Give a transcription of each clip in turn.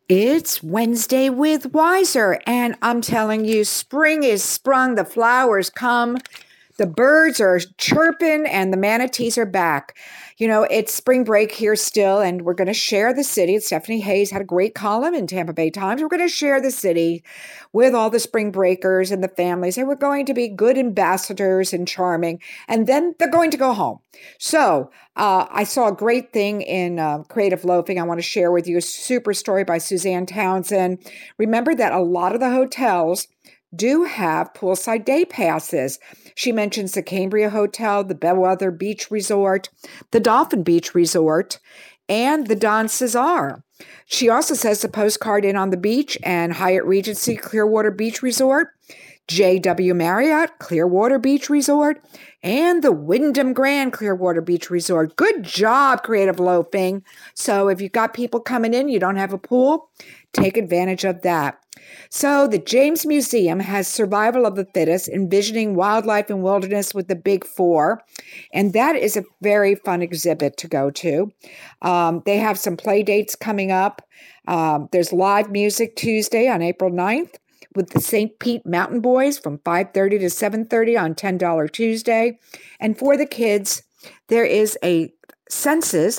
It's Wednesday with Wiser, and I'm telling you, spring is sprung. The flowers come, the birds are chirping, and the manatees are back. You know, it's spring break here still, and we're going to share the city. Stephanie Hayes had a great column in Tampa Bay Times. We're going to share the city with all the spring breakers and the families, and we're going to be good ambassadors and charming, and then they're going to go home. So, I saw a great thing in Creative Loafing. I want to share with you a super story by Suzanne Townsend. Remember that a lot of the hotels do have poolside day passes. She mentions the Cambria Hotel, the Bellwether Beach Resort, the Dolphin Beach Resort, and the Don Cesar. She also says the Postcard Inn on the Beach and Hyatt Regency Clearwater Beach Resort, JW Marriott Clearwater Beach Resort, and the Wyndham Grand Clearwater Beach Resort. Good job, Creative Loafing. So if you've got people coming in, you don't have a pool, take advantage of that. So the James Museum has Survival of the Fittest, envisioning wildlife and wilderness with the Big Four. And that is a very fun exhibit to go to. They have some play dates coming up. There's live music Tuesday on April 9th with the St. Pete Mountain Boys from 5:30 to 7:30 on $10 Tuesday. And for the kids, there is the census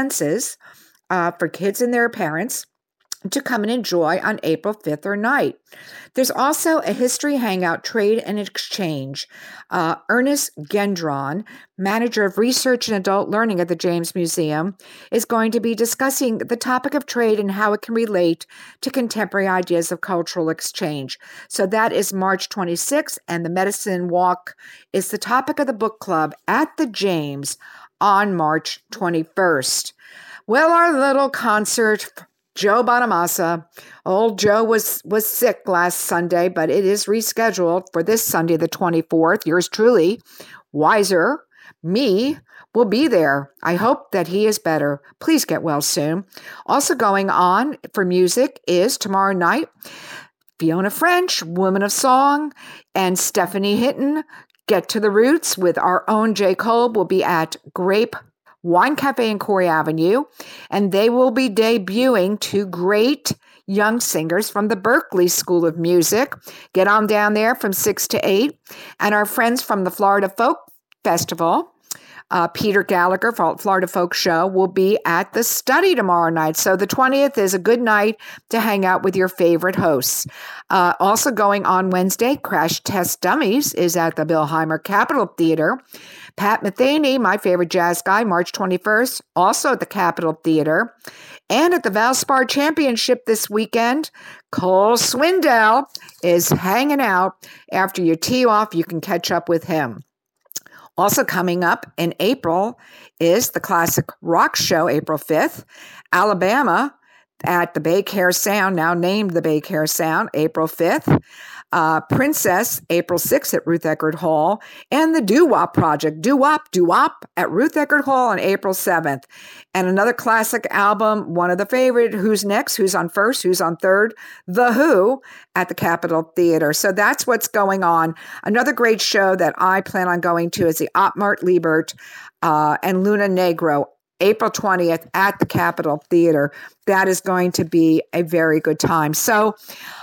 for kids and their parents to come and enjoy on April 5th or night. There's also a history hangout, trade and exchange. Ernest Gendron, manager of research and adult learning at the James Museum, is going to be discussing the topic of trade and how it can relate to contemporary ideas of cultural exchange. So that is March 26th, and the Medicine Walk is the topic of the book club at the James on March 21st. Well, our little concert, Joe Bonamassa. Old Joe was sick last Sunday, but it is rescheduled for this Sunday, the 24th. Yours truly, Wiser, me, will be there. I hope that he is better. Please get well soon. Also going on for music is tomorrow night, Fiona French, Woman of Song, and Stephanie Hinton, Get to the Roots with our own J. Kolb, will be at Grape Wine Cafe in Corey Avenue, and they will be debuting two great young singers from the Berklee School of Music. Get on down there from 6 to 8. And our friends from the Florida Folk Festival, Peter Gallagher, Florida Folk Show, will be at the Study tomorrow night. So the 20th is a good night to hang out with your favorite hosts. Also going on Wednesday, Crash Test Dummies is at the Bilheimer Capitol Theater. Pat Metheny, my favorite jazz guy, March 21st, also at the Capitol Theater. And at the Valspar Championship this weekend, Cole Swindell is hanging out. After you tee off, you can catch up with him. Also coming up in April is the Classic Rock Show, April 5th. Alabama at the Bay Care Sound, now named the Bay Care Sound, April 5th. Princess, April 6th at Ruth Eckerd Hall. And the Doo-Wop Project, Doo-Wop at Ruth Eckerd Hall on April 7th. And another classic album, one of the favorite, Who's Next, Who's on First, Who's on Third, The Who at the Capitol Theater. So that's what's going on. Another great show that I plan on going to is the Ottmar Liebert and Luna Negro, April 20th at the Capitol Theater. That is going to be a very good time. So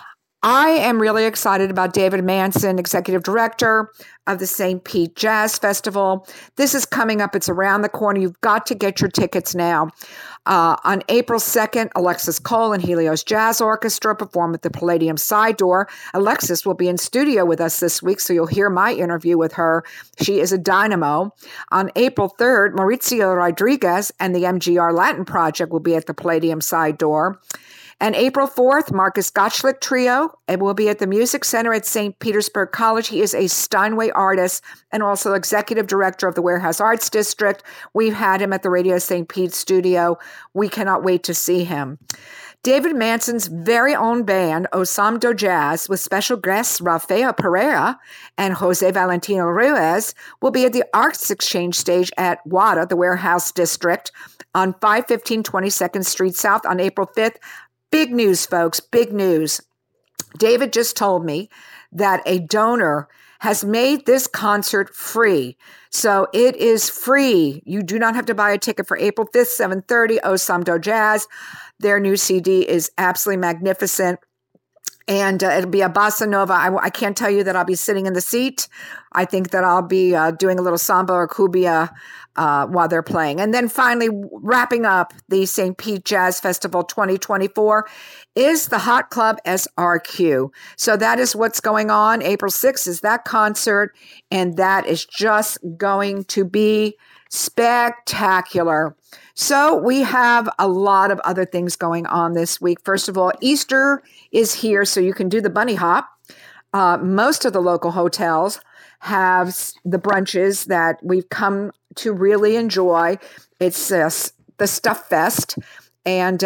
I am really excited about David Manson, executive director of the St. Pete Jazz Festival. This is coming up. It's around the corner. You've got to get your tickets now. On April 2nd, Alexis Cole and Helios Jazz Orchestra perform at the Palladium Side Door. Alexis will be in studio with us this week, so you'll hear my interview with her. She is a dynamo. On April 3rd, Maurizio Rodriguez and the MGR Latin Project will be at the Palladium Side Door. And April 4th, Marcus Gottschalk Trio. It will be at the Music Center at St. Petersburg College. He is a Steinway artist and also executive director of the Warehouse Arts District. We've had him at the Radio St. Pete studio. We cannot wait to see him. David Manson's very own band, Osamdo Jazz, with special guests Rafael Pereira and Jose Valentino Ruiz, will be at the Arts Exchange stage at WADA, the Warehouse District, on 515 22nd Street South on April 5th. Big news, folks, big news. David just told me that a donor has made this concert free. So it is free. You do not have to buy a ticket for April 5th, 7:30, Osamdo Jazz. Their new CD is absolutely magnificent. And it'll be a bossa nova. I can't tell you that I'll be sitting in the seat. I think that I'll be doing a little samba or cumbia while they're playing. And then finally, wrapping up the St. Pete Jazz Festival 2024 is the Hot Club SRQ. So that is what's going on. April 6th is that concert, and that is just going to be spectacular. So we have a lot of other things going on this week. First of all, Easter is here, so you can do the bunny hop. Most of the local hotels have the brunches that we've come to really enjoy. It's the Stuff Fest, and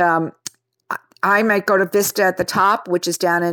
I might go to Vista at the Top, which is down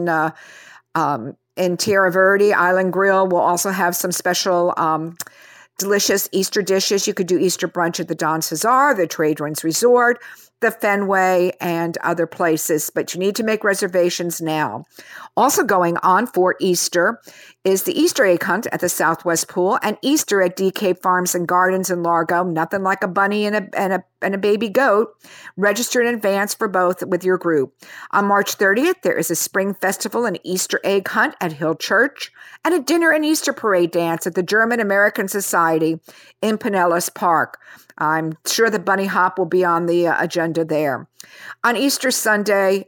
in Tierra Verde. Island Grill will also have some special delicious Easter dishes. You could do Easter brunch at the Don Cesar, the Tradewinds Resort, the Fenway, and other places, but you need to make reservations now. Also going on for Easter is the Easter egg hunt at the Southwest Pool and Easter at DK Farms and Gardens in Largo. Nothing like a bunny and a baby goat. Register in advance for both with your group. On March 30th, there is a spring festival and Easter egg hunt at Hill Church and a dinner and Easter parade dance at the German American Society in Pinellas Park. I'm sure the bunny hop will be on the agenda there. On Easter Sunday,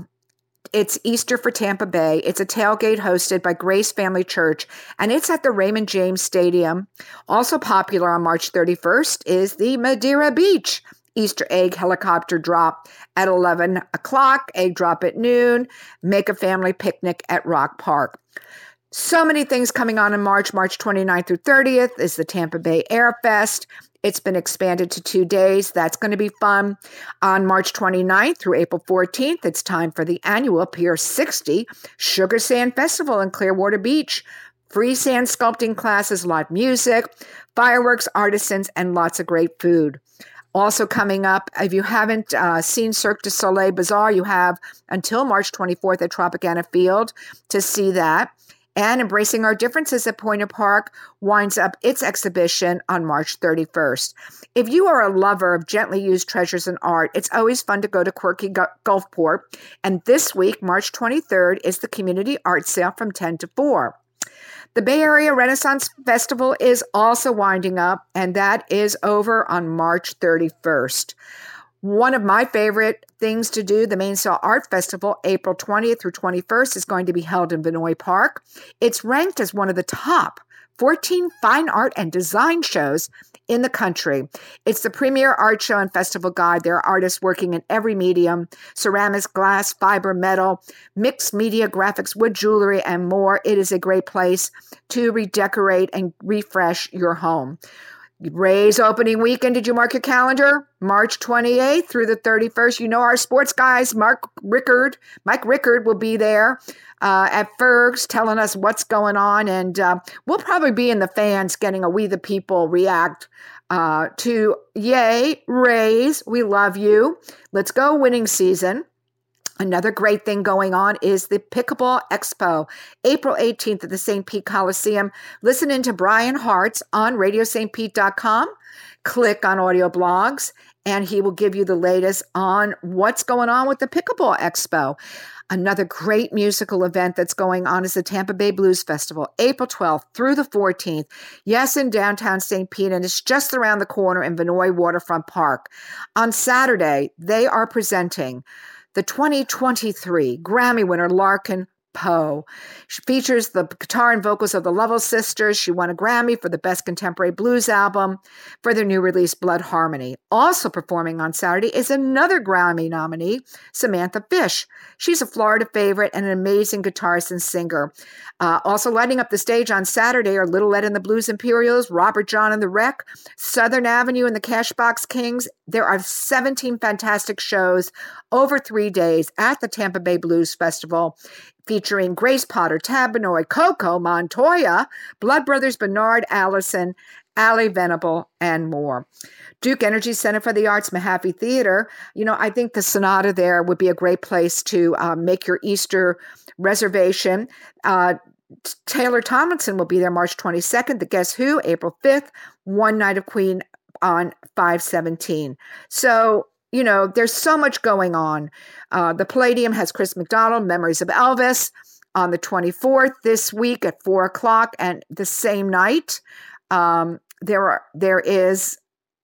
it's Easter for Tampa Bay. It's a tailgate hosted by Grace Family Church, and it's at the Raymond James Stadium. Also popular on March 31st is the Madeira Beach Easter egg helicopter drop at 11 o'clock, egg drop at noon, make a family picnic at Rock Park. So many things coming on in March. March 29th through 30th is the Tampa Bay Air Fest. It's been expanded to 2 days. That's going to be fun. On March 29th through April 14th, it's time for the annual Pier 60 Sugar Sand Festival in Clearwater Beach. Free sand sculpting classes, live music, fireworks, artisans, and lots of great food. Also coming up, if you haven't seen Cirque du Soleil Bazaar, you have until March 24th at Tropicana Field to see that. And Embracing Our Differences at Pointer Park winds up its exhibition on March 31st. If you are a lover of gently used treasures and art, it's always fun to go to Quirky Gulfport. And this week, March 23rd, is the community art sale from 10 to 4. The Bay Area Renaissance Festival is also winding up, and that is over on March 31st. One of my favorite things to do, the Mainsail Art Festival, April 20th through 21st, is going to be held in Vinoy Park. It's ranked as one of the top 14 fine art and design shows in the country. It's the premier art show and festival guide. There are artists working in every medium: ceramics, glass, fiber, metal, mixed media, graphics, wood, jewelry, and more. It is a great place to redecorate and refresh your home. Ray's opening weekend. Did you mark your calendar? March 28th through the 31st. You know our sports guys, Mike Rickard will be there at Ferg's telling us what's going on. And we'll probably be in the fans getting a We the People react to Yay, Rays. We love you. Let's go winning season. Another great thing going on is the Pickleball Expo, April 18th at the St. Pete Coliseum. Listen in to Brian Hartz on radiostpete.com. Click on audio blogs, and he will give you the latest on what's going on with the Pickleball Expo. Another great musical event that's going on is the Tampa Bay Blues Festival, April 12th through the 14th. Yes, in downtown St. Pete, and it's just around the corner in Vinoy Waterfront Park. On Saturday, they are presenting the 2023 Grammy winner, Larkin Poe. She features the guitar and vocals of the Lovell Sisters. She won a Grammy for the Best Contemporary Blues Album for their new release, Blood Harmony. Also performing on Saturday is another Grammy nominee, Samantha Fish. She's a Florida favorite and an amazing guitarist and singer. Also lighting up the stage on Saturday are Little Ed and the Blues Imperials, Robert John and the Wreck, Southern Avenue and the Cashbox Kings. There are 17 fantastic shows over 3 days at the Tampa Bay Blues Festival, featuring Grace Potter, Tab Benoit, Coco Montoya, Blood Brothers Bernard Allison, Allie Venable, and more. Duke Energy Center for the Arts, Mahaffey Theater. You know, I think the Sonata there would be a great place to make your Easter reservation. Taylor Tomlinson will be there March 22nd. The Guess Who, April 5th. One Night of Queen on 5/17. So, there's so much going on. The Palladium has Chris McDonald, Memories of Elvis, on the 24th this week at 4:00, and the same night, there is.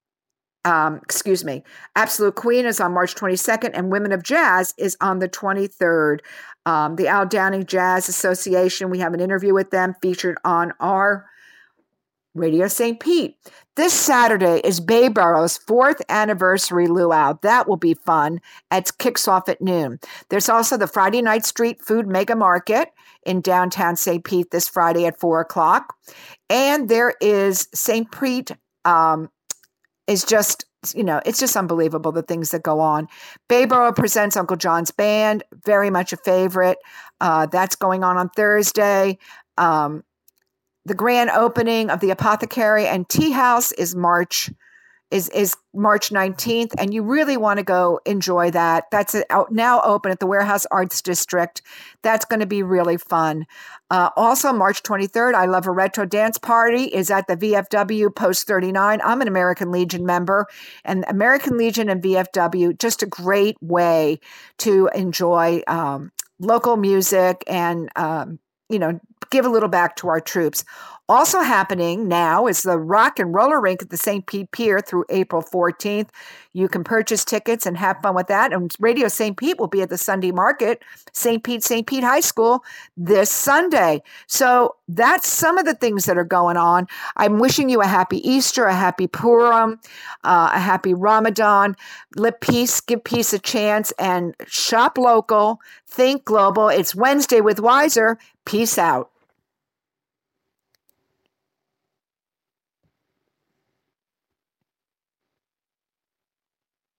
Absolute Queen is on March 22nd, and Women of Jazz is on the 23rd. The Al Downing Jazz Association, we have an interview with them featured on our Radio St. Pete. This Saturday is Bay Borough's 4th anniversary luau. That will be fun. It kicks off at noon. There's also the Friday Night Street Food Mega Market in downtown St. Pete this Friday at 4:00. And there is St. Pete is just, it's just unbelievable, the things that go on. Bayboro presents Uncle John's Band, very much a favorite. That's going on Thursday. The grand opening of the Apothecary and Tea House is March 19th, and you really want to go enjoy that. That's now open at the Warehouse Arts District. That's going to be really fun. Also, March 23rd, I Love a Retro Dance Party is at the VFW Post 39. I'm an American Legion member, and American Legion and VFW, just a great way to enjoy local music and, give a little back to our troops. Also happening now is the Rock and Roller Rink at the St. Pete Pier through April 14th. You can purchase tickets and have fun with that. And Radio St. Pete will be at the Sunday Market, St. Pete High School this Sunday. So that's some of the things that are going on. I'm wishing you a happy Easter, a happy Purim, a happy Ramadan. Give peace a chance, and shop local, think global. It's Wednesday with Wiser. Peace out.